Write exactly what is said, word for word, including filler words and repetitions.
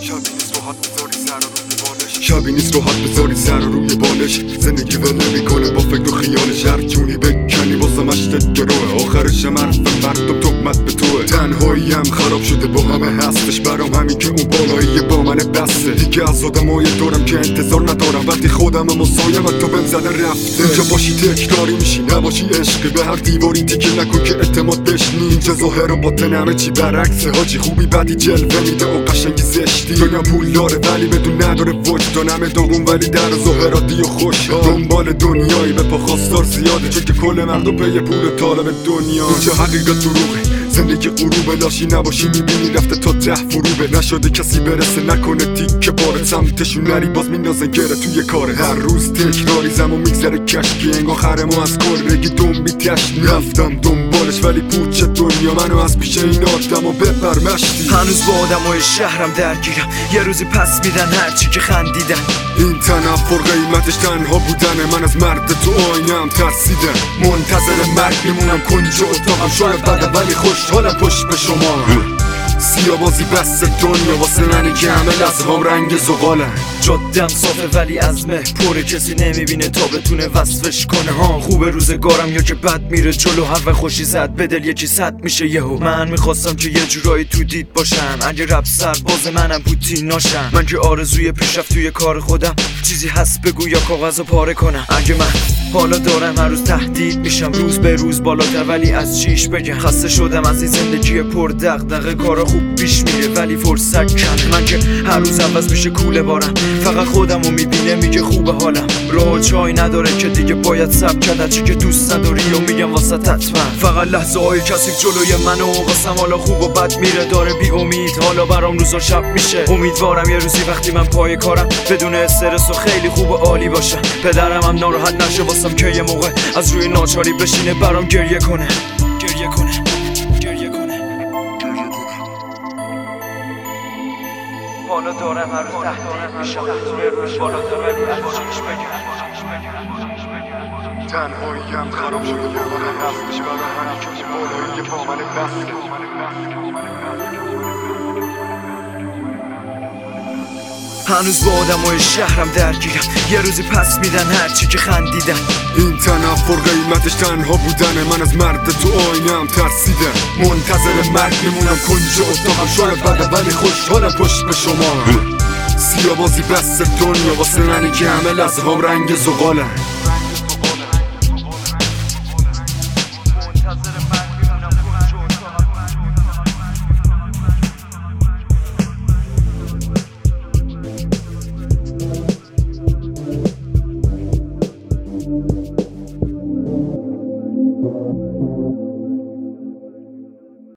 شبی نیست راحت بذاری سر روی بالش. زندگی ول نمیکنه با فکر و خیالش. هر جونی بکنی واسه مشت گروه. آخرش حرف مردم تهمت به توه. تنهایی هم خراب شده با همه هستش برام همین که اون بالایی با من بسته. دیگه از آدمای دورم که انتظار ندارم وقتی خودم مسایم تو بهم زده رفته. اینجا باشی تکراری میشی نباشی عشقی. به هر دیواری تیکه نکن که اعتماد بشنی. اینجا ظاهر و باطن همه چی برعکسه. حاجی خوبی بدی جلوه میده و قشنگی زشتی. دنیا پول داره ولی بدون نداره وجدان. همه داغون ولی در ظاهراتی و خوشحال. دنبال دنیایی به پا خواستار زیاده چون که کل مردم پی پول طالب دنیا. اینجا حقیقت دروغه زندگی غروبه. لاشی نباشی میبینی رفته تا ته فروبه. نشده کسی برسه نکنه تیکه باره. سمتشون نری باز میندازن گره توی کاره. هر روز تکراری زمان میگذره کشکی. انگار خر ما از کل رگی دنبی تشت. رفتم دنبالش ولی پوچه دنیا منو از پیش این آدم و ببر مشتی. هنوز با آدمای شهرم درگیرم. یه روزی پس میدن هرچی که خندیدن. این تنفر قیمتش تنها بودنه. من از مرد تو آینم ترسیدم. منتظر مرگ میمونم کنج اتاقم. شاید بده ولی خوشحالم پشت به شما. سیابازی بس دنیا واسه منی که همه لحظه هم رنگ زغالن. جادم صافه ولی عزمه پره. کسی نمیبینه تا بتونه وصفش کنه. ها خوبه روزگارم یا که بد میره جلو. هر وقت خوشی زد به دل یکی صد میشه یهو. من میخواستم که یه جورایی تو دید باشم. اگه رپ سر باز منم پوتین ناشم. من که آرزوی پیشرفت توی کار خودم. چیزی هست بگو یا کاغذو پاره کنم. اگه من حالا دارم هر روز تهدید میشم. روز به روز بالاتر ولی از چیش بگم. خسته شدم از این زندگی پر دغدغه. کارا خوب پیش میره ولی فرصت کمه. من که هر روز عوض میشه کوله بارم. فقط خودمو میبینه میگه خوبه حالم. راه چای نداره که دیگه باید صبر کرد. چی که دوست نداری و میگم واسه حتما. فقط لحظه های کثیف جلوی منو قسم حالا خوب و بد میره. داره بی امید حالا برام روزا شب میشه. امیدوارم یه روزی وقتی من پای کارم بدون استرس و خیلی خوب و عالی باشم. پدرم هم ناراحت نشه واسم که یه موقع از روی ناچاری بشینه برام گریه کنه. گریه کنه گریه کنه حالا دارم هر روز تهدید میشم. روی روش بالاتر ولی از چیش بگم. تنهایی هم خراب شده با من هستش برای همین که بالایی با من بسته. هنوز با آدمای شهرم درگیرم. یه روزی پس میدن هرچی که خندیدن. این تنفر قیمتش تنها بودنه. من از مرد تو آینم ترسیدم. منتظر مرگ میمونم کنج اتاقم. شاید بده ولی خوشحالم پشت به شما. سیابازی بس دنیا واسه منی که همه لحظه هم رنگ زغالن.